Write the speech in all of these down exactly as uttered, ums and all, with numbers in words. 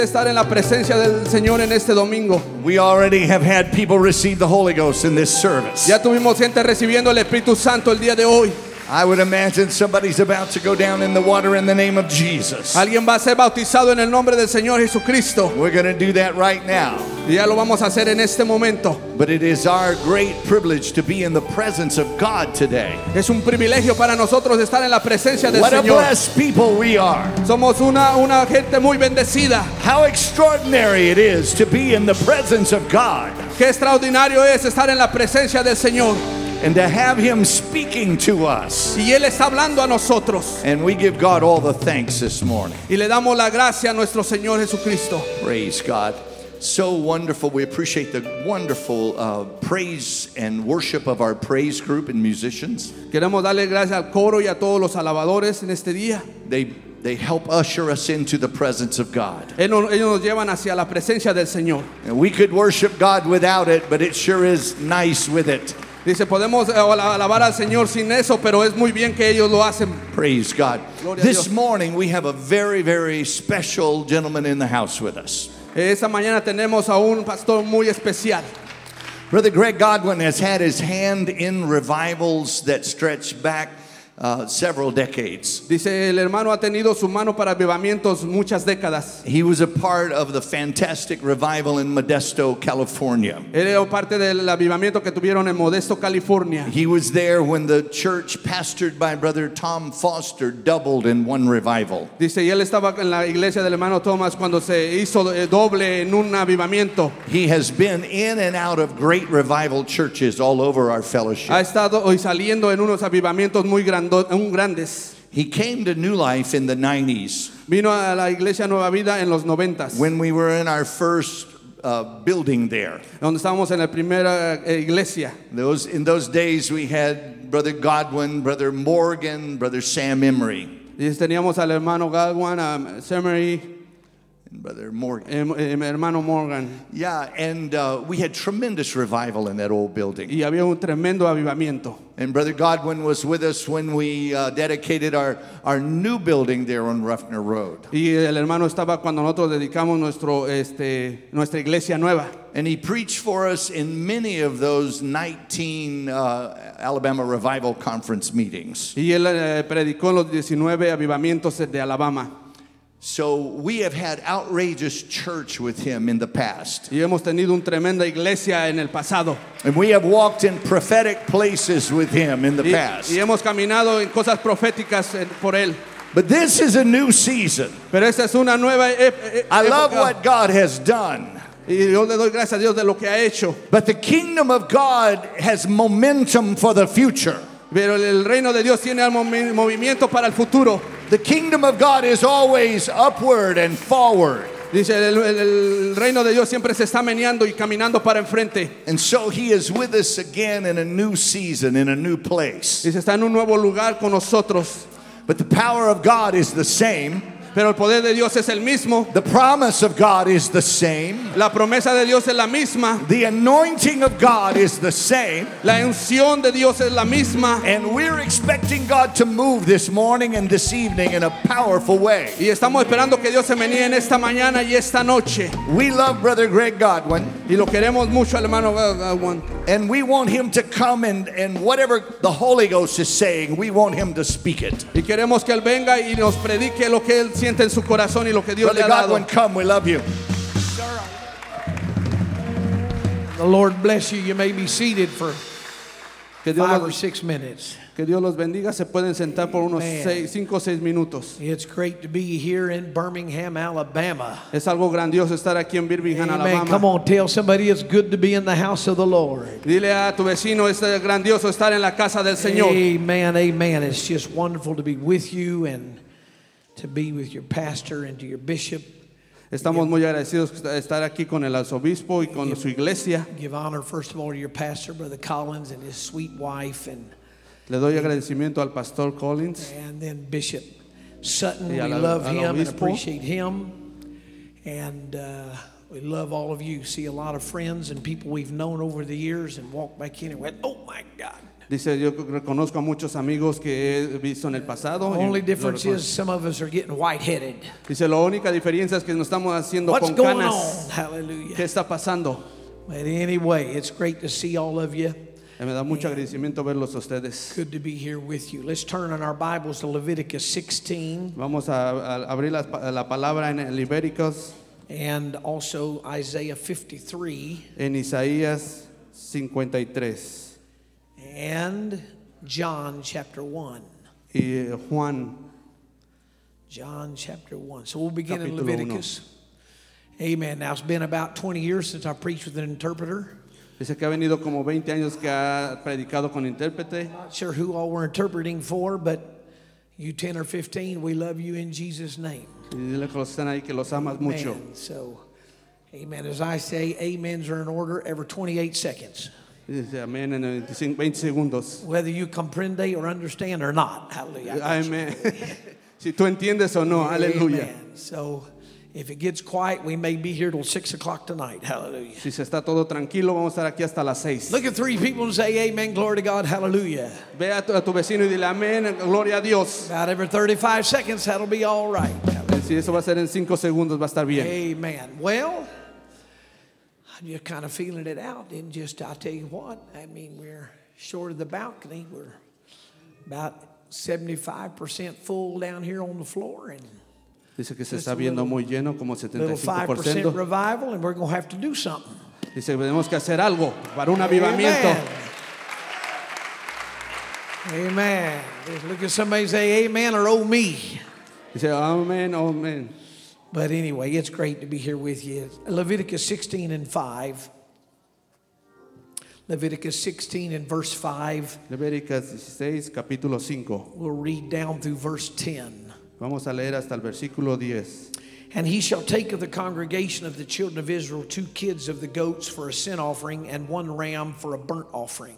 Estar en la presencia del Señor en este domingo. We already have had people receive the Holy Ghost in this service. Ya tuvimos gente recibiendo el Espíritu Santo el día de hoy. I would imagine somebody's about to go down in the water in the name of Jesus. Alguien va a ser bautizado en el nombre del Señor Jesucristo. We're going to do that right now. Y ya lo vamos a hacer en este momento. But it is our great privilege to be in the presence of God today. Es un privilegio para nosotros estar en la presencia del What a Señor. blessed people we are. Somos una, una gente muy bendecida. How extraordinary it is to be in the presence of God. Qué extraordinario es estar en la presencia del Señor. And to have Him speaking to us. Y Él está hablando a nosotros. And we give God all the thanks this morning. Y le damos la gracia a nuestro Señor Jesucristo. Praise God. So wonderful. We appreciate the wonderful uh, praise and worship of our praise group and musicians. Queremos darle gracias al coro y a todos los alabadores en este día. They they help usher us into the presence of God. Ellos nos llevan hacia la presencia del Señor. And we could worship God without it, but it sure is nice with it. Dice, podemos alabar al Señor sin eso, pero es muy bien que ellos lo hacen. Praise God. Gloria a This Dios. morning we have a very, very special gentleman in the house with us. Esta mañana tenemos a un pastor muy especial. Brother Greg Godwin has had his hand in revivals that stretch back uh, several decades. Dice, el hermano ha tenido su mano para avivamientos muchas décadas. He was a part of the fantastic revival in Modesto, California. Él era parte del avivamiento que tuvieron en Modesto, California. He was there when the church pastored by Brother Tom Foster doubled in one revival. Dice, y él estaba en la iglesia del hermano Thomas cuando se hizo eh, doble en un avivamiento. He has been in and out of great revival churches all over our fellowship. Ha estado hoy saliendo en unos avivamientos muy grando, un grandes. He came to New Life in the nineties Vino a la iglesia Nueva Vida en los noventas, when we were in our first uh, building there. donde estábamos en la primera eh, iglesia. Those, in those days we had Brother Godwin, Brother Morgan, Brother Sam Emery. Y teníamos al hermano Godwin, a Semery, And Brother Morgan. eh, eh, hermano Morgan. Yeah, and uh, we had tremendous revival in that old building. Y había un tremendo avivamiento. And Brother Godwin was with us when we uh, dedicated our, our new building there on Ruffner Road. Y el hermano estaba cuando nosotros dedicamos nuestro, este, nuestra iglesia nueva. And he preached for us in many of those nineteen uh, Alabama Revival Conference meetings. Y él eh, predicó en los diecinueve avivamientos de Alabama. So we have had outrageous church with him in the past. Y hemos tenido una tremenda iglesia en el pasado. And we have walked in prophetic places with him in the Y, past. y hemos caminado en cosas proféticas eh, por él. But this is a new season. Pero esta es una nueva ep- ep- I love época. what God has done. Y yo le doy gracias a Dios de lo que ha hecho. But the kingdom of God has momentum for the future. Pero el reino de Dios tiene el movi- movimiento para el futuro. The kingdom of God is always upward and forward. Dice, el, el- el reino de Dios siempre se está meneando y caminando para enfrente. And so he is with us again in a new season, in a new place. Dice, está en un nuevo lugar con nosotros. But the power of God is the same. Pero el poder de Dios es el mismo. The promise of God is the same. La promesa de Dios es la misma. The anointing of God is the same. La unción de Dios es la misma. And we're expecting God to move this morning and this evening in a powerful way. Y estamos esperando que Dios se menee en esta mañana y esta noche. We love Brother Greg Godwin. Y lo queremos mucho al hermano Godwin. And we want him to come and, and whatever the Holy Ghost is saying, we want him to speak it. Y queremos que él venga y nos predique lo que él siente en su corazón y lo que Dios Brother le ha dado. Godwin, come, we love you. The Lord bless you. You may be seated for Que Dios, five or los, six minutes. que Dios los bendiga. Se pueden sentar por unos Amen. seis, cinco o seis minutos. It's great to be here in Birmingham, Alabama. Es algo grandioso estar aquí en Birmingham, Amen. Come Alabama. on, tell somebody it's good to be in the house of the Lord. Dile a tu vecino, es grandioso estar en la casa del Señor. Amen, amen. It's just wonderful to be with you and to be with your pastor and to your bishop. Estamos muy agradecidos de estar aquí con el arzobispo y con su iglesia. Give honor, first of all, to your pastor, Brother Collins, and his sweet wife, and, Le doy agradecimiento al pastor Collins and then Bishop Sutton. Y We al- love al him and obispo. appreciate him. And uh, we love all of you. See a lot of friends and people we've known over the years and walk back in and went, oh my God. Dice, yo reconozco a muchos amigos que he visto en el pasado. The y only lo difference reconozco. is some of us are getting white-headed. Dice, la única diferencia es que nos estamos haciendo What's con going canas. on? Hallelujah. ¿Qué está pasando? But anyway, it's great to see all of you. Eh, Me da mucho agradecimiento verlos a ustedes. Good to be here with you. Let's turn on our Bibles to Leviticus sixteen Vamos a, a abrir la, la palabra en el Ibéricos, and also Isaiah fifty-three en Isaías cincuenta y tres and John chapter one. y eh, Juan. John chapter one. So we'll begin in Capítulo Leviticus. Amen. Now it's been about twenty years since I preached with an interpreter. Dice que ha venido como veinte años que ha predicado con intérprete. Not sure who all we're interpreting for, but you ten or fifteen, we love you in Jesus' name. Y dile que los están ahí que los amas mucho. Amen. So, amen. As I say, amens are in order every twenty-eight seconds. Y dice amén en veinticinco, veinte segundos. Whether you comprende or understand or not. Hallelujah. I got you. Amén. Si tú entiendes o no, aleluya. Amen. So, if it gets quiet, we may be here till six o'clock tonight. Hallelujah. Si se está todo tranquilo, vamos a estar aquí hasta las seis. Look at three people and say, amen, glory to God, hallelujah. Ve a tu, a tu vecino y dile amén, gloria a Dios. About every thirty-five seconds, that'll be all right. Si eso va a ser en cinco segundos, va a estar bien. Amen. Well, I'm just kind of feeling it out. And just, I'll tell you what, I mean, we're short of the balcony. We're about seventy-five percent full down here on the floor. And Dice que se Just está a viendo little- muy lleno, como little setenta y cinco five por percent ciento. revival, and we're going to have to do something. Dice que tenemos que hacer algo para un avivamiento. Amen. Amen. Just look at somebody and say amen or oh me. Dice amén, amén. But anyway, it's great to be here with you. Leviticus sixteen and five. Leviticus sixteen and verse five. Levíticos dieciséis, capítulo cinco. We'll read down through verse ten. Vamos a leer hasta el versículo diez. And he shall take of the congregation of the children of Israel two kids of the goats for a sin offering and one ram for a burnt offering.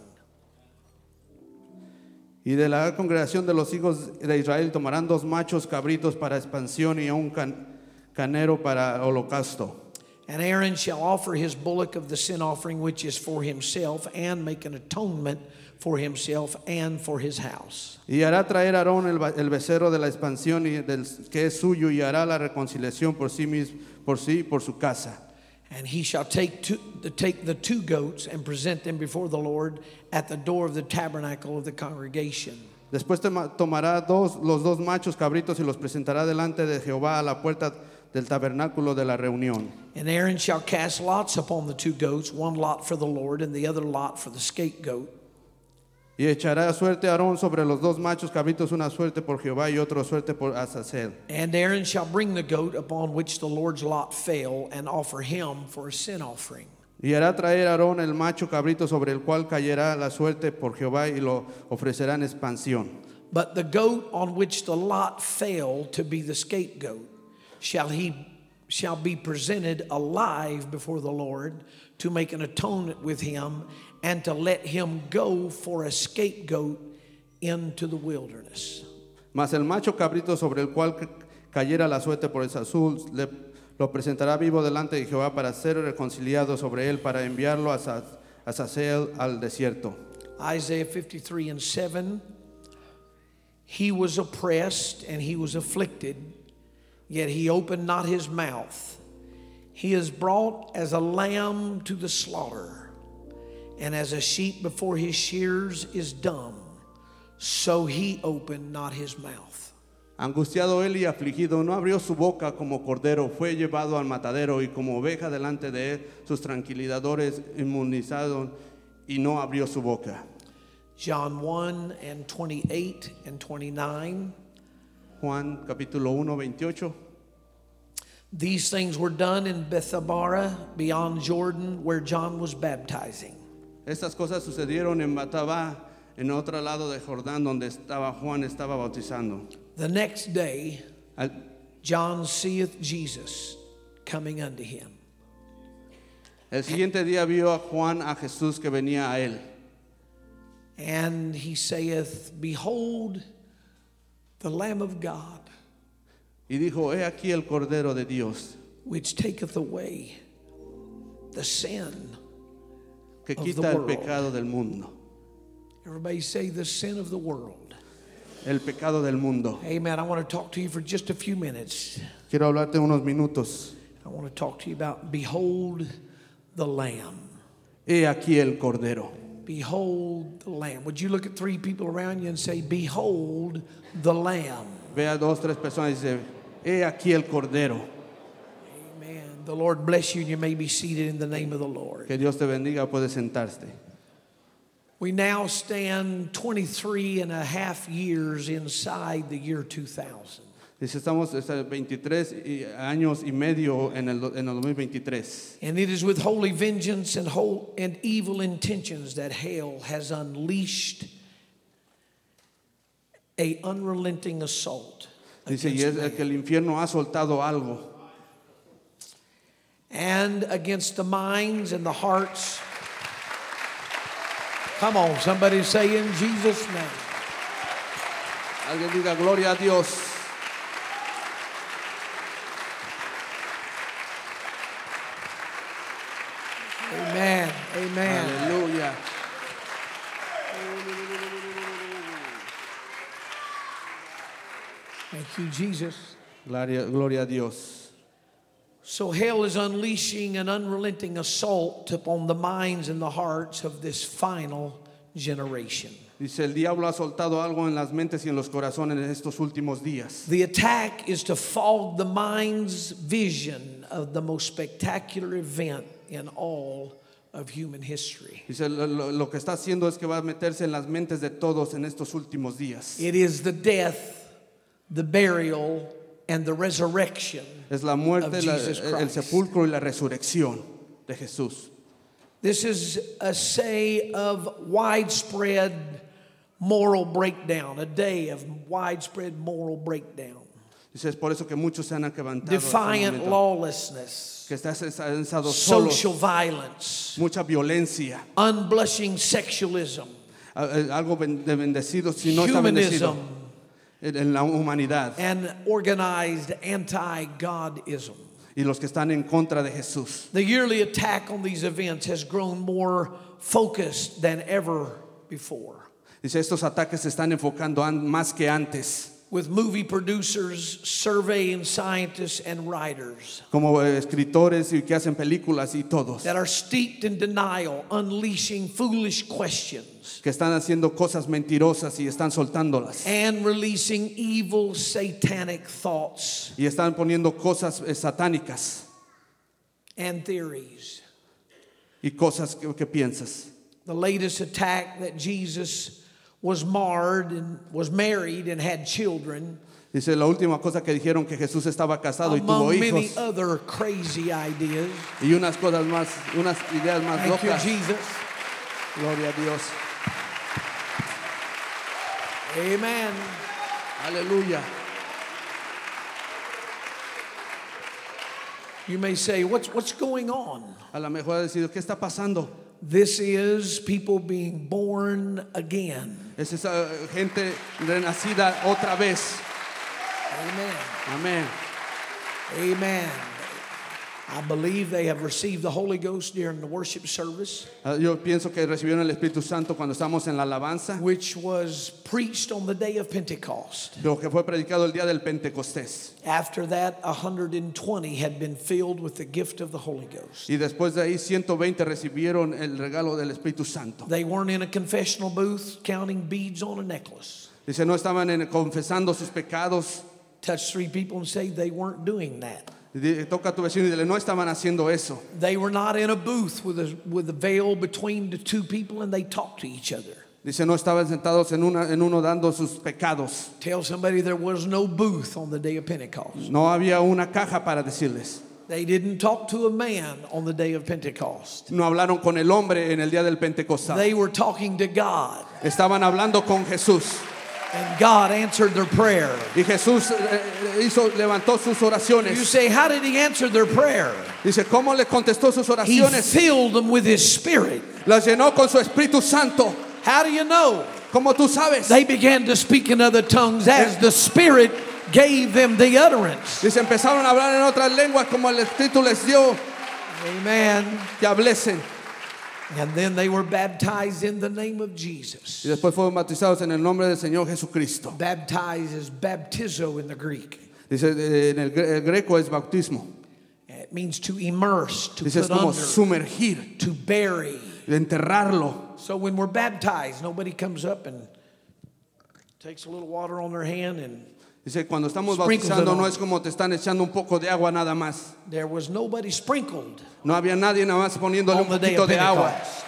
Y de la congregación de los hijos de Israel tomarán dos machos cabritos para expansión y un can- canero para holocausto. And Aaron shall offer his bullock of the sin offering, which is for himself, and make an atonement for himself and for his house. Y hará traer Aarón el, ba- el becerro de la expansión y del, que es suyo y hará la reconciliación por sí mismo, por sí, por su casa. And he shall take, two, the, take the two goats and present them before the Lord at the door of the tabernacle of the congregation. Después toma- tomará dos, los dos machos cabritos y los presentará delante de Jehová a la puerta del tabernáculo de la reunión. And Aaron shall cast lots upon the two goats, one lot for the Lord and the other lot for the scapegoat. Y echará suerte Aarón sobre los dos machos cabritos, una suerte por Jehová y otra suerte por Azazel. And Aaron shall bring the goat upon which the Lord's lot fell and offer him for a sin offering. Y hará traer Aarón el macho cabrito sobre el cual cayerá la suerte por Jehová y lo ofrecerá en expansión. But the goat on which the lot fell to be the scapegoat shall he shall be presented alive before the Lord to make an atonement with him and to let him go for a scapegoat into the wilderness. Mas el macho cabrito sobre el cual ca- cayera la suerte por el azul le, lo presentará vivo delante de Jehová para ser reconciliado sobre él, para enviarlo a Sa- a Azazel al desierto. Isaiah fifty-three and seven. He was oppressed and he was afflicted, yet he opened not his mouth. He is brought as a lamb to the slaughter, and as a sheep before his shears is dumb, so he opened not his mouth. Angustiado él y afligido, no abrió su boca como cordero, fue llevado al matadero y como oveja delante de él, sus tranquilizadores inmunizados y no abrió su boca. John one and twenty-eight and twenty-nine. Juan capítulo uno, veintiocho. These things were done in Bethabara beyond Jordan where John was baptizing. Estas cosas sucedieron en Batabá, en otro lado de Jordán, donde estaba Juan estaba bautizando. The next day, Al, John seeth Jesus coming unto him. el siguiente día vio a Juan a Jesús que venía a él. And he saith, Behold, the Lamb of God, Y dijo, he aquí el Cordero de Dios, which taketh away the sin que of quita the el world. pecado del mundo. Everybody say the sin of the world. El pecado del mundo. Amen. I want to talk to you for just a few minutes. Quiero hablarte unos minutos. I want to talk to you about behold the Lamb. He aquí el Cordero. Behold the Lamb. Would you look at three people around you and say, behold the Lamb? Ve a dos, tres personas y dice, he aquí el Cordero. Amen. The Lord bless you, and you may be seated in the name of the Lord. Que Dios te bendiga, puedes sentarte. We now stand twenty-three and a half years inside the year two thousand. Dice, estamos veintitrés años y medio en el, en el dos mil veintitrés. And it is with holy vengeance and whole and evil intentions that hell has unleashed a unrelenting assault. Dice, y es que el infierno ha soltado algo. And against the minds and the hearts. Come on, somebody say in Jesus' name. Alguien diga, gloria a Dios. Amen. Amen. Aleluya. Thank you, Jesus. Gloria, gloria a Dios. So hell is unleashing an unrelenting assault upon the minds and the hearts of this final generation. Dice, el diablo ha soltado algo en las mentes y en los corazones en estos últimos días. The attack is to fog the mind's vision of the most spectacular event in all of human history. Dice, lo, lo, lo que está haciendo es que va a meterse en las mentes de todos en estos últimos días. It is the death, the burial, and the resurrection Es la muerte, of la, Jesus el Christ. sepulcro y la resurrección de Jesús. This is a say of widespread moral breakdown, a day of widespread moral breakdown. Dice, es por eso que muchos se han levantado. en este Defiant momento, lawlessness, que están estado solos, social violence, mucha violencia, unblushing sexualism, algo de bendecido si no está bendecido humanism, en en la humanidad, and organized anti-Godism. y los que están en contra de Jesús. The yearly attack on these events has grown more focused than ever before. Dice, estos ataques se están enfocando an- más que antes, With movie producers, surveying scientists, and writers como eh, escritores y que hacen películas y todos, that are steeped in denial, unleashing foolish questions, que están haciendo cosas mentirosas y están soltándolas. and releasing evil satanic thoughts Y están poniendo cosas eh, satánicas and theories. y cosas que, que piensas. The latest attack that Jesus was marred and was married and had children, Dice, la última cosa que dijeron que Jesús estaba casado y tuvo among many hijos other crazy ideas. y unas cosas más, unas ideas más Thank you, locas. Jesus. Gloria a Dios. Amen. Aleluya. You may say, what's, what's going on? A lo mejor ha decidido, ¿qué está pasando? This is people being born again. Es esa gente renacida otra vez. Amen. Amén. Amen. I believe they have received the Holy Ghost during the worship service, Ah, Yo pienso que recibieron el Espíritu Santo cuando estamos en la alabanza, which was preached on the day of Pentecost. lo que fue predicado el día del Pentecostés. After that, one hundred twenty had been filled with the gift of the Holy Ghost. Y después de ahí ciento veinte recibieron el regalo del Espíritu Santo. They weren't in a confessional booth counting beads on a necklace. Dice, no estaban en- confesando sus pecados. Touch three people and say they weren't doing that. Di- Toca a tu vecino y dile, no estaban haciendo eso. They were not in a booth with a, with a veil between the two people, and they talked to each other. Dice, no estaban sentados en, una, en uno dando sus pecados. Tell somebody there was no booth on the day of Pentecost. No había una caja para decirles. They didn't talk to a man on the day of Pentecost. No hablaron con el hombre en el día del Pentecostal. They were talking to God, Estaban hablando con Jesús. and God answered their prayer. Y Jesús eh, hizo, levantó sus You oraciones. say, how did he answer their prayer? Dice, ¿cómo le contestó sus He oraciones? filled them with his spirit. Las llenó con su Espíritu Santo. How do you know? Como tú sabes. They began to speak in other tongues as the Spirit gave them the utterance. Dice, empezaron a hablar en otras lenguas como el Espíritu les dio Amen. que hablesen. And then they were baptized in the name of Jesus. Y después fueron bautizados en el nombre del Señor Jesucristo. Baptized is baptizo in the Greek. Dice, eh, en el, gre- el greco es bautismo. It means to immerse, to Dice, es put como under, sumergir, to bury. de enterrarlo. So when we're baptized, nobody comes up and takes a little water on their hand and Dice, cuando estamos Sprinkles bautizando it on. no es como te están echando un poco de agua nada más. there was nobody sprinkled No había nadie nada más poniéndole on un the day poquito of de agua. Pentecost.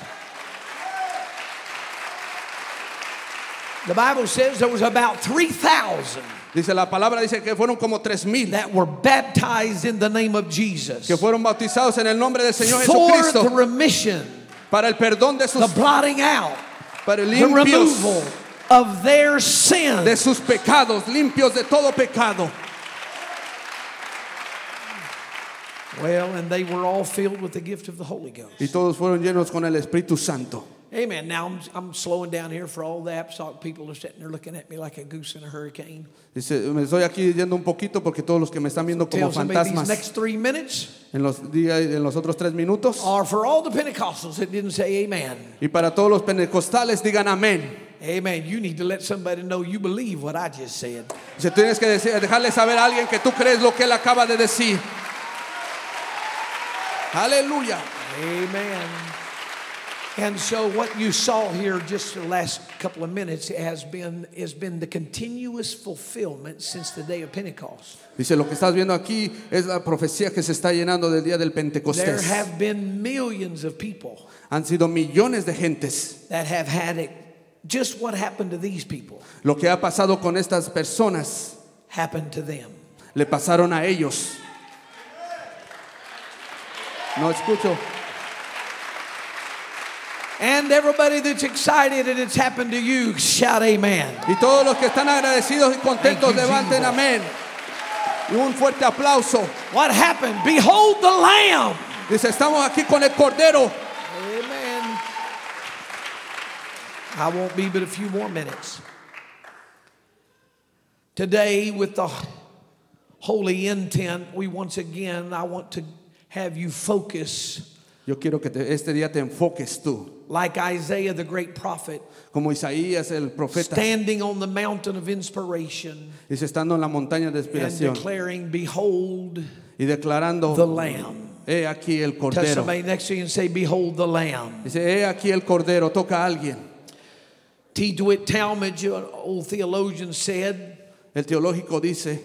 The Bible says there was about three thousand Dice, la palabra dice que fueron como tres mil that were baptized in the name of Jesus que fueron bautizados en el nombre del Señor for the Jesucristo remission, para el perdón de the sus, blotting out, para el the limpios removal of their de sins. sus pecados, limpios de todo pecado. Well, and they were all filled with the gift of the Holy Ghost. Y todos fueron llenos con el Espíritu Santo. Amen. Now I'm, I'm slowing down here for all the apostolic people are sitting there looking at me like a goose in a hurricane. Dice, me estoy aquí yendo un poquito porque todos los que me están viendo como Tell somebody these fantasmas next three minutes en los días, en los otros tres minutos. are for all the Pentecostals that didn't say amen. Y para todos los pentecostales digan amén. Amen. You need to let somebody know you believe what I just said. Dice, tienes que decir, dejarle saber a alguien que tú crees lo que él acaba de decir. Aleluya. Amen. And so what you saw here just the last couple of minutes has been has been the continuous fulfillment since the day of Pentecost. Dice, lo que estás viendo aquí es la profecía que se está llenando del día del There Pentecostés. have been millions of people Han sido millones de gentes. that have had it. Just what happened to these people Lo que ha pasado con estas personas happened to them. le pasaron a ellos. No escucho. And everybody that's excited that it's happened to you, shout amen. Y todos los que están agradecidos y contentos, Thank you, levanten Jesus. amén. Y un fuerte aplauso. What happened? Behold the Lamb. Dice, estamos aquí con el Cordero. Amen. I won't be but a few more minutes. Today, with the holy intent, we once again, I want to have you focus Yo quiero que te- este día te enfoques tú, like Isaiah the great prophet, como Isaías el profeta. standing on the mountain of inspiration Dice, estando en la montaña de and inspiración declaring, behold y declarando, the Lamb. he aquí el Touch Cordero. somebody next to you and say, behold the Lamb. Dice, he aquí el Cordero. Toca a alguien. T. DeWitt Talmage, an old theologian, said, El teológico dice,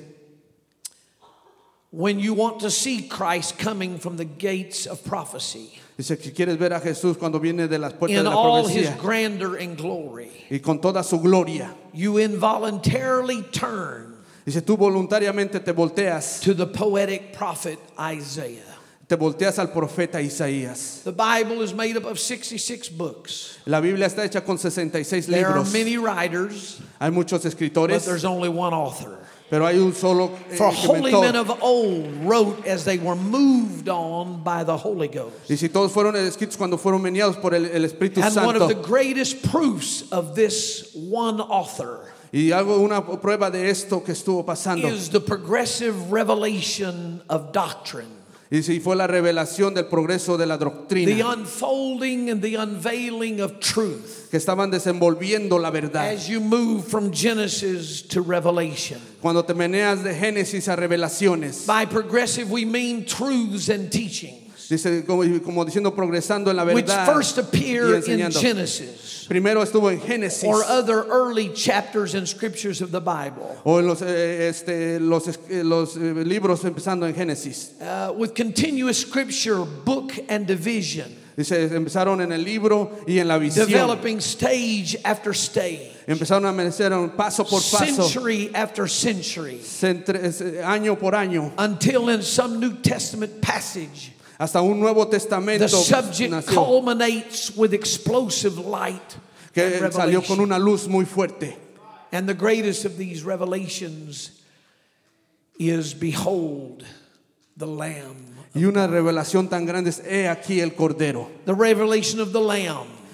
when you want to see Christ coming from the gates of prophecy, dice que quieres ver a Jesús cuando viene de las puertas in de la all his profecía grandeur and glory, y con toda su gloria. you involuntarily turn Dice, tú voluntariamente te volteas, to the poetic prophet Isaiah. te volteas al profeta Isaías. The Bible is made up of sixty-six books. La Biblia está hecha con sesenta y seis There are libros. many writers, Hay muchos but escritores, there's only one author. pero hay un solo eh, For holy men escritor. of old wrote as they were moved on by the Holy Ghost. Y si todos fueron escritos cuando fueron meneados por el, el Espíritu And one of Santo. the greatest proofs of this one author Y hago una prueba de esto que estuvo pasando. is the progressive revelation of doctrine, Y si fue la revelación del progreso de la the doctrina, unfolding and the unveiling of truth que estaban desenvolviendo la verdad. as you move from Genesis to Revelation. Cuando te meneas de Génesis a Revelaciones, By progressive, we mean truths and teachings dice como, como diciendo progresando en la which verdad first y appear in enseñando. Genesis Primero estuvo en Génesis or other early chapters and scriptures of the Bible, o en los, eh, este, los, eh, los eh, libros empezando en Génesis. uh, with continuous scripture, book, and division, Dice, empezaron en el libro y en la visión. developing stage after stage, Empezaron a amanecer paso por paso, century after century, centre- eh, año por año, until in some New Testament passage, hasta un Nuevo the Testamento subject nació, culminates with explosive light que and salió con revelation. una luz muy fuerte. And the greatest of these revelations is, behold, the Lamb. Y una revelación tan grande es, he aquí el Cordero. The revelation of the Lamb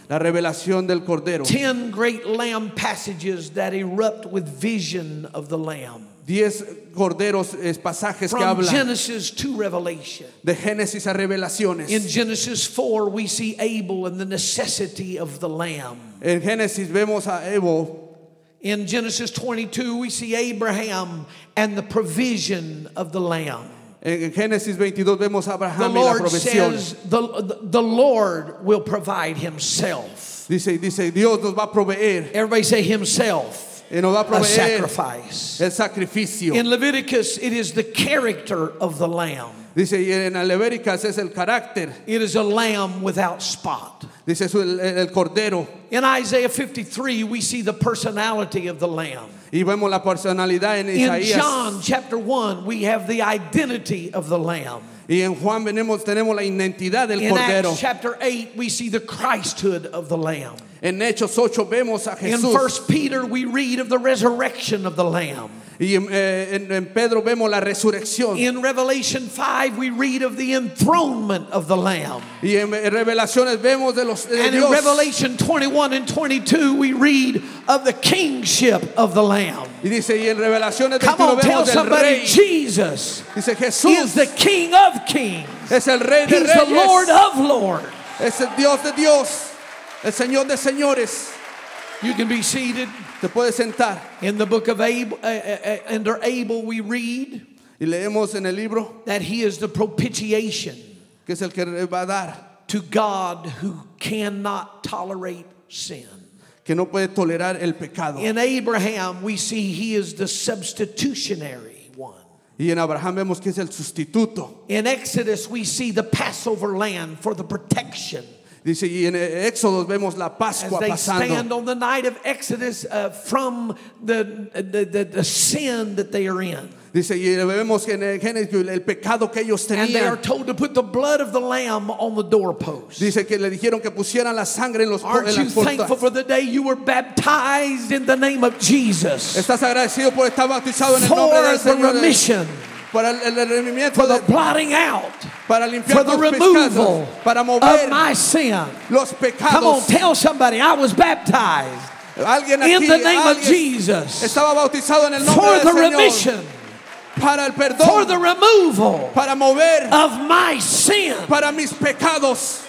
La revelación del Cordero. Ten great lamb passages that erupt with vision of the lamb. Diez corderos es pasajes que From hablan Genesis to Revelation. de Génesis a Revelaciones. In Genesis four, we see Abel and the necessity of the lamb. En Génesis vemos a Evo. In Genesis twenty-two, we see Abraham and the provision of the lamb. En Génesis veintidós vemos a The Abraham y la Lord provisión. says the, the, the Lord will provide himself. Dice, dice, Dios nos va a proveer. Everybody say himself. Y nos va a A proveer sacrifice. el sacrificio. In Leviticus, it is the character of the lamb. Dice, y en Levíticas es el carácter. It is a lamb without spot. Dice, es el, el cordero. In Isaiah fifty-three, we see the personality of the lamb. Y vemos la personalidad en In Isaías. John chapter one, we have the identity of the lamb. Y en Juan venemos, tenemos la identidad del In cordero. Acts chapter eight, we see the Christhood of the lamb. En Hechos ocho vemos a In Jesús. First Peter, we read of the resurrection of the lamb. Y en, eh, en, en Pedro vemos la resurrección. In Revelation five, we read of the enthronement of the lamb. Y en Revelaciones vemos de los de And in Dios. Revelation twenty-one and twenty-two, we read of the kingship of the lamb. Y dice, y en Revelaciones Come veintiuno on, tell vemos del somebody, rey. Jesus Dice, is Jesús the King of kings. es el rey de He's the Lord reyes. of lords. Es el Dios de Dios. El Señor de señores. You can be seated. Te puedes sentar. In the book of Abel, uh, uh, uh, under Abel, we read Y leemos en el libro that he is the propitiation que es el que va a dar. to God who cannot tolerate sin. Que no puede tolerar el pecado. In Abraham, we see he is the substitutionary one. Y en Abraham vemos que es el sustituto. In Exodus, we see the Passover lamb for the protection. Dice, y en Éxodo vemos la As Pascua they pasando. stand on the night of Exodus uh, from the, the, the, the sin that they are in. Dice, y vemos que en el Génesis el pecado que ellos And they are tenían. told to put the blood of the lamb on the doorpost. Dice que le dijeron que pusieran la sangre en los en Aren't you las thankful puertas. for the day you were baptized in the name of Jesus? Estás agradecido por estar bautizado en el nombre For del the Señor. remission, Para el, el remimiento, for the de- blotting out, para for limpiar the los removal pecados, para of mover my sin. los Come on, pecados. tell somebody I was baptized Alguien in aquí, the name of alguien Jesus estaba bautizado en el nombre for del the Señor. remission, Para el for perdón, the removal para mover, of my sin. para mis pecados.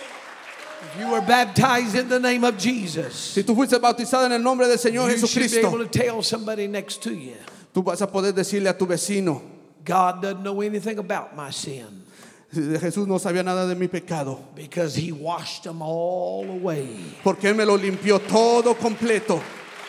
If you were baptized in the name of Jesus, Si tú fuiste bautizado en el nombre del Señor you should be able Jesucristo, to tell somebody next to you, tú vas a poder decirle a tu vecino, God doesn't know anything about my sin Jesús no sabía nada de mi pecado, because he washed them all away. porque Él me lo limpió todo completo.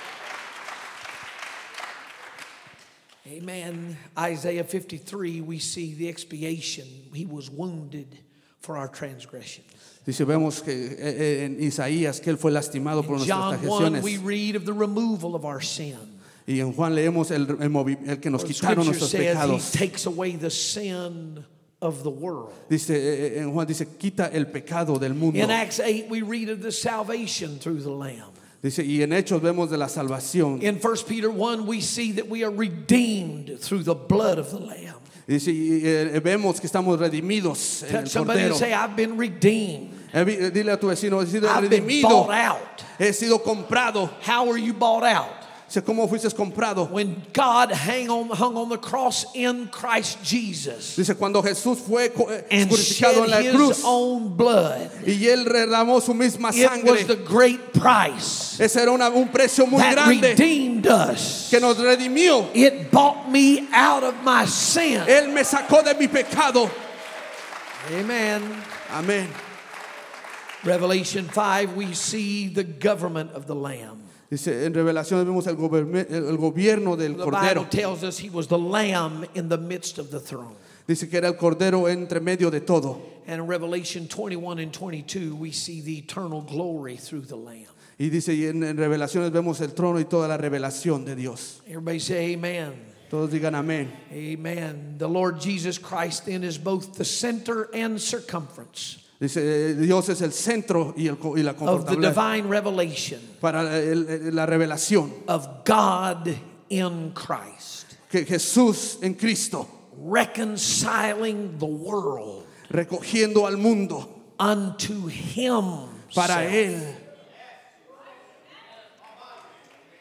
Amen. Isaiah fifty-three, we see the expiation. He was wounded for our transgressions. Dice, vemos que eh, en Isaías que Él fue lastimado por In nuestras John one, transgresiones. we read of the removal of our sin. Y en Juan leemos el, el, movi- el que nos The quitaron scripture nuestros says pecados. he takes away the sin of the world. Dice, eh, eh, en Juan dice, quita el pecado del mundo. In Acts eight, we read of the salvation through the Lamb. Dice, y en Hechos vemos de la salvación. In First Peter one, we see that we are redeemed through the blood of the Lamb. Dice, y eh, vemos que estamos redimidos en el Touch somebody and Cordero. say, I've been redeemed. Eh, vi- eh, Dile a tu vecino, he sido I've been redimido, bought out. he sido comprado. How were you bought out? Dice, ¿cómo fuiste comprado? When God hang on, hung on the cross in Christ Jesus Dice, cuando Jesús fue co- eh, and crucificado en la shed cruz his own blood, y Él derramó su misma it sangre. was the great price Ese era una- un precio muy that grande redeemed us. que nos redimió. It bought me out of my sin. Él me sacó de mi pecado. Amen. Amén. Revelation five, we see the government of the Lamb. Dice, en Revelaciones vemos el, goberme- el- el gobierno del The Bible Cordero. tells us he was the Lamb in the midst of the throne. Dice que era el Cordero entre medio de todo. And in Revelation twenty-one and twenty-two, we see the eternal glory through the Lamb. Y dice, y en, en Revelaciones vemos el trono y toda la revelación de Dios. Everybody say amen. Todos digan amén. Amen. The Lord Jesus Christ then is both the center and circumference Dice, eh, Dios es el centro y, el, co- y la of the confortable divine revelation para el- el- la revelación. of God in Christ, Que Jesús en Cristo, reconciling the world recogiendo al mundo unto him para Él.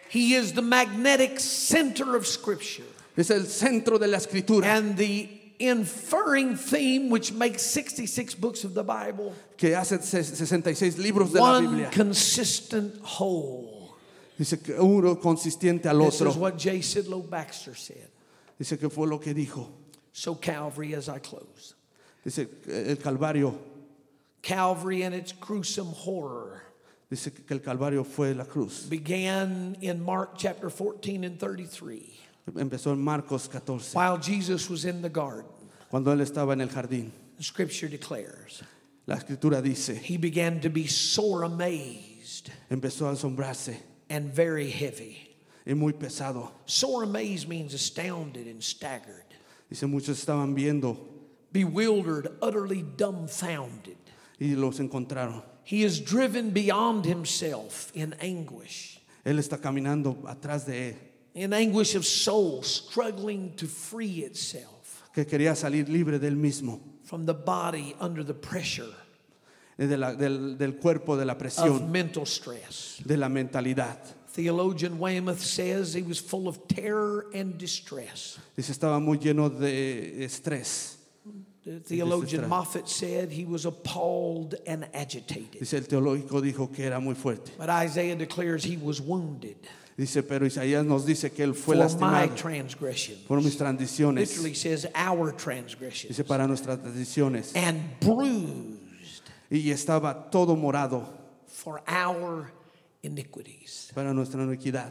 He is the magnetic center of Scripture. Es el centro de la escritura. And the inferring theme, which makes sixty-six books of the Bible, Que hace sesenta y seis libros de la one Biblia. consistent whole. Dice que uno consistiente al This otro. is what J. Sidlow Baxter said. Dice que fue lo que dijo. So Calvary, as I close. Dice el Calvario. Calvary and its gruesome horror Dice que el Calvario fue la cruz. began in Mark chapter fourteen and thirty-three. Empezó en Marcos catorce. While Jesus was in the garden. Cuando él estaba en el jardín. The Scripture declares. La escritura dice. He began to be sore amazed. Empezó a asombrarse. And very heavy. Y muy pesado. Sore amazed means astounded and staggered. Dice muchos estaban viendo. Bewildered, utterly dumbfounded. Y los encontraron. He is driven beyond himself in anguish. Él está caminando atrás de él. In anguish of soul, struggling to free itself. Que quería salir libre del mismo. From the body under the pressure. De la, del, del cuerpo, de la Of presión. mental stress. De la mentalidad. Theologian Weymouth says he was full of terror and distress. Dice estaba muy lleno de estrés. The theologian Moffat said he was appalled and agitated. Dice el teológico dijo que era muy fuerte. But Isaiah declares he was wounded. Dice, pero Isaías nos dice que él fue For my lastimado transgressions. por mis transgresiones. Literally says our transgressions. Dice para nuestras tradiciones. And bruised Y estaba todo morado for our iniquities. para nuestra iniquidad.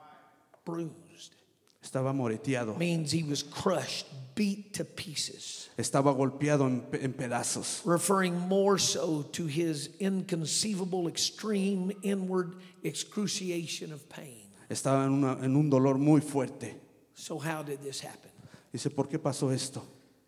Bruised. Estaba moreteado. Means he was crushed, beat to pieces. Estaba golpeado en, en pedazos. Referring more so to his inconceivable, extreme, inward excruciation of pain. Estaba en, una, en un dolor muy fuerte. So how did this happen? Dice, ¿por qué pasó esto?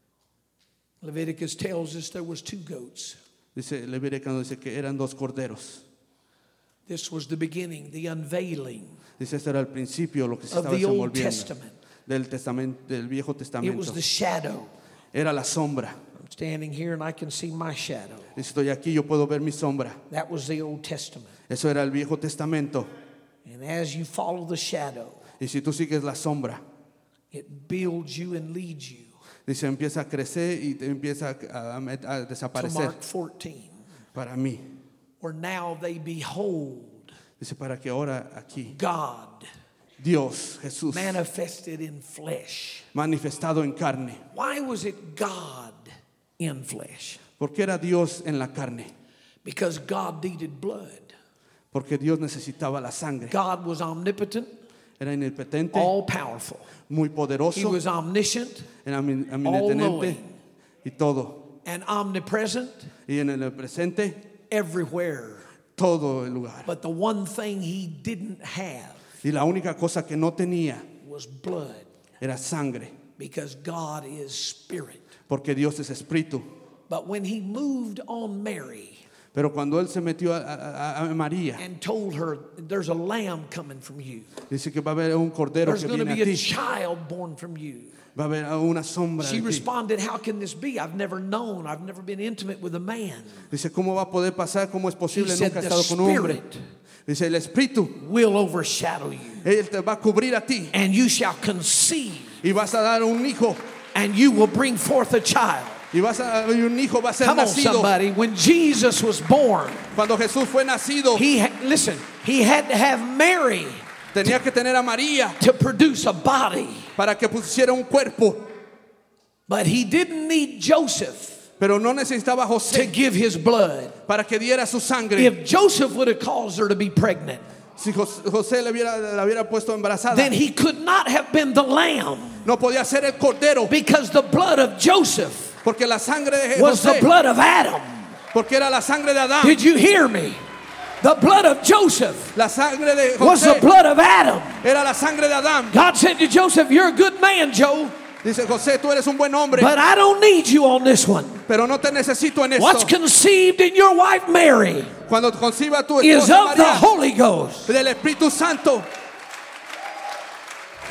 Leviticus tells us there was two goats. Dice, Levítico dice que eran dos corderos. This was the beginning, the unveiling Dice, este era el principio, lo que se of estaba the Old desenvolviendo Testament. del testamento, del Viejo It Testamento. was the shadow. Era la sombra. I'm standing here and I can see my shadow. Dice, estoy aquí, yo puedo ver mi sombra. That was the Old Testament. Eso era el Viejo Testamento. And as you follow the shadow, Y si tú sigues la sombra, it builds you and leads you dice, empieza a crecer y te empieza a, a, a to desaparecer. Mark fourteen, Para mí. where now they behold Dice, para que ahora aquí, God Dios, Jesús, manifested in flesh. manifestado en carne. Why was it God in flesh? ¿Por qué era Dios en la carne? Because God needed blood. Porque Dios necesitaba la sangre. God was omnipotent, Era inipotente, all powerful. muy He poderoso, was omniscient era omni- all-knowing. omnipotente y todo. and omnipresent Y en el presente, everywhere. todo el lugar. But the one thing he didn't have Y la única cosa que no tenía was blood, era sangre, because God is spirit. porque Dios es espíritu. But when he moved on Mary Pero cuando él se metió a, a- a María, and told her, there's a lamb coming from you, dice que va a haber un cordero there's que going to viene be a a ti, child born from you. va a haber una sombra She de ti. responded, how can this be? I've never known, I've never been intimate with a man. Dice, ¿cómo va a poder pasar? ¿Cómo es He posible? said, Nunca he the estado con un hombre. spirit Dice, el espíritu, will overshadow you, él te va a cubrir a ti and you shall conceive, y vas a dar un hijo and you will bring forth a child. y vas a y un hijo va a ser Come on, nacido. somebody. When Jesus was born, Cuando Jesús fue nacido, he ha- listen, he had to have Mary tenía que tener a María to produce a body, para que pusiera un cuerpo, but he didn't need Joseph pero no necesitaba a to José give his blood. para que diera su sangre. If Joseph would have caused her to be pregnant, Si Jos- José le hubiera, la hubiera puesto embarazada, then he could not have been the lamb, no podía ser el cordero, because the blood of Joseph porque la sangre de was the José, blood of Adam. porque era la sangre de Adán, Did you hear me? The blood of Joseph la sangre de was the José blood of Adam. era la sangre de Adán. God said to Joseph, you're a good man, Joe, Dice, José, tú eres un buen hombre, but I don't need you on this one. pero no te necesito en What's esto. conceived in your wife Mary Cuando conciba tu is esposa of the María Holy Ghost. del Espíritu Santo.